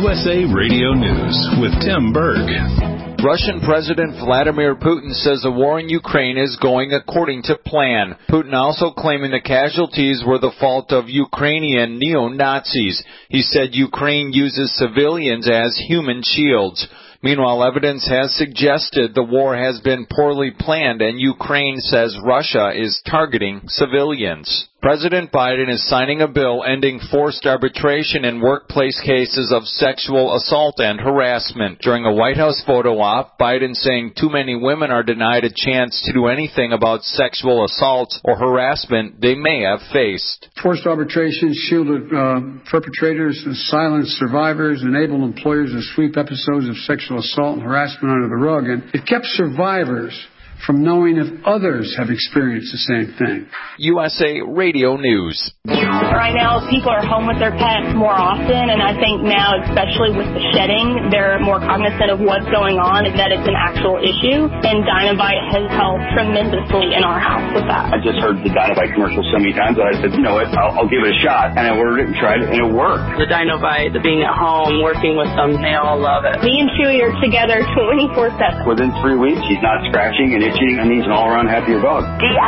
USA Radio News with Tim Berg. Russian President Vladimir Putin says the war in Ukraine is going according to plan. Putin also claiming the casualties were the fault of Ukrainian neo-Nazis. He said Ukraine uses civilians as human shields. Meanwhile, evidence has suggested the war has been poorly planned, and Ukraine says Russia is targeting civilians. President Biden is signing a bill ending forced arbitration in workplace cases of sexual assault and harassment. During a White House photo op, Biden saying too many women are denied a chance to do anything about sexual assault or harassment they may have faced. Forced arbitration shielded perpetrators, silence survivors, enabled employers to sweep episodes of sexual assault and harassment under the rug, and it kept survivors from knowing if others have experienced the same thing. USA Radio News. Right now, people are home with their pets more often, and I think now, especially with the shedding, they're more cognizant of what's going on and that it's an actual issue, and Dinovite has helped tremendously in our house with that. I just heard the Dinovite commercial so many times that I said, you know what, I'll give it a shot, and I ordered it and tried it, and it worked. The Dinovite, the being at home, working with them, they all love it. Me and Chewy are together 24/7. Within 3 weeks, he's not scratching and itching, and he's an all-around happier dog.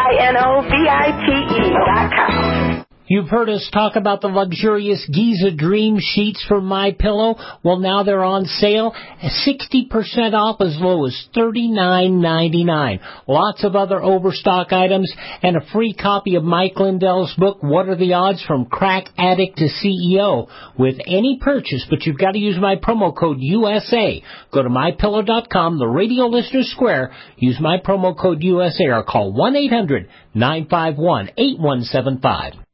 DINOVITE.com. You've heard us talk about the luxurious Giza Dream sheets from MyPillow. Well, now they're on sale, 60% off as low as $39.99. Lots of other overstock items and a free copy of Mike Lindell's book, What Are the Odds from Crack Addict to CEO, with any purchase, but you've got to use my promo code USA. Go to MyPillow.com, the Radio Listener Square, use my promo code USA, or call 1-800-951-8175.